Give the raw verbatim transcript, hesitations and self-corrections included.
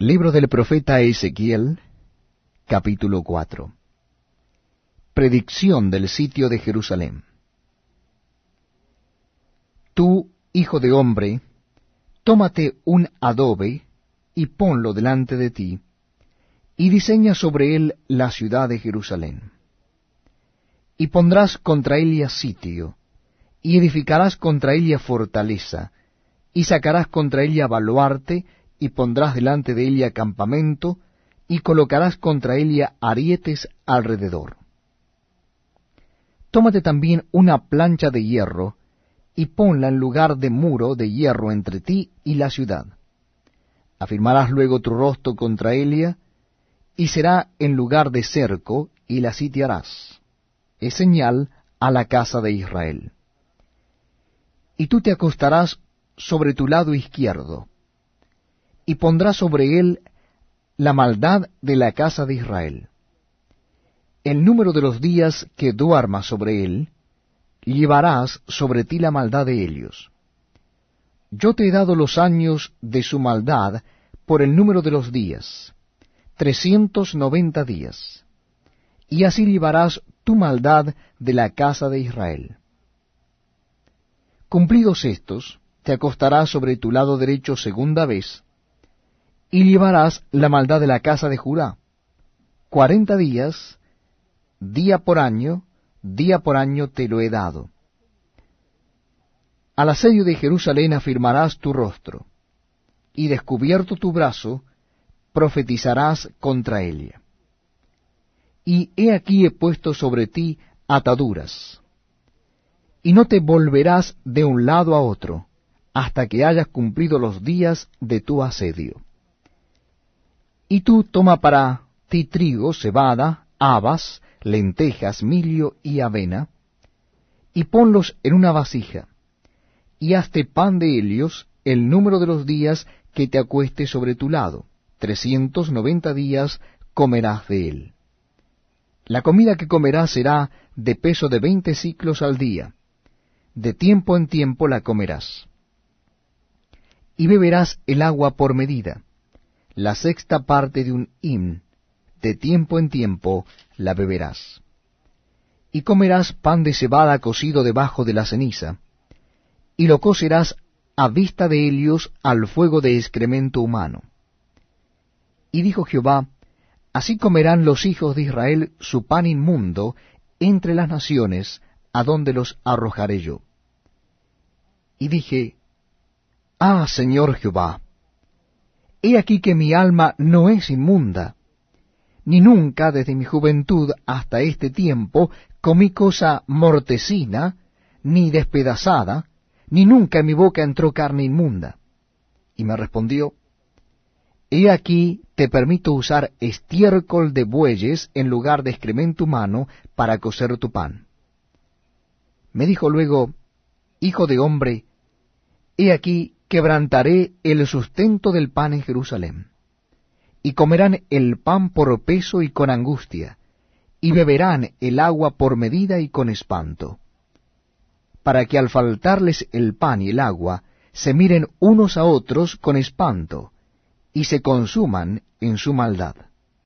Libro del profeta Ezequiel, capítulo cuatro. Predicción del sitio de Jerusalén. Tú, hijo de hombre, tómate un adobe y ponlo delante de ti, y diseña sobre él la ciudad de Jerusalén. Y pondrás contra ella sitio, y edificarás contra ella fortaleza, y sacarás contra ella baluarte, y pondrás delante de ella campamento, y colocarás contra ella arietes alrededor. Tómate también una plancha de hierro, y ponla en lugar de muro de hierro entre ti y la ciudad. Afirmarás luego tu rostro contra ella, y será en lugar de cerco, y la sitiarás. Es señal a la casa de Israel. Y tú te acostarás sobre tu lado izquierdo, y pondrás sobre él la maldad de la casa de Israel. El número de los días que duermas sobre él, llevarás sobre ti la maldad de ellos. Yo te he dado los años de su maldad por el número de los días, trescientos noventa días, y así llevarás tu maldad de la casa de Israel. Cumplidos estos, te acostarás sobre tu lado derecho segunda vez, y llevarás la maldad de la casa de Judá, cuarenta días, día por año, día por año te lo he dado. Al asedio de Jerusalén afirmarás tu rostro, y descubierto tu brazo, profetizarás contra ella. Y he aquí he puesto sobre ti ataduras, y no te volverás de un lado a otro, hasta que hayas cumplido los días de tu asedio. Y tú toma para ti trigo, cebada, habas, lentejas, milio y avena, y ponlos en una vasija, y hazte pan de ellos el número de los días que te acuestes sobre tu lado, trescientos noventa días comerás de él. La comida que comerás será de peso de veinte siclos al día, de tiempo en tiempo la comerás. Y beberás el agua por medida, la sexta parte de un hin, de tiempo en tiempo la beberás. Y comerás pan de cebada cocido debajo de la ceniza, y lo cocerás a vista de ellos al fuego de excremento humano. Y dijo Jehová, así comerán los hijos de Israel su pan inmundo entre las naciones, a donde los arrojaré yo. Y dije, Ah, Señor Jehová, he aquí que mi alma no es inmunda, ni nunca desde mi juventud hasta este tiempo comí cosa mortecina, ni despedazada, ni nunca en mi boca entró carne inmunda. Y me respondió, He aquí te permito usar estiércol de bueyes en lugar de excremento humano para cocer tu pan. Me dijo luego, Hijo de hombre, he aquí quebrantaré el sustento del pan en Jerusalén, y comerán el pan por peso y con angustia, y beberán el agua por medida y con espanto, para que al faltarles el pan y el agua, se miren unos a otros con espanto, y se consuman en su maldad.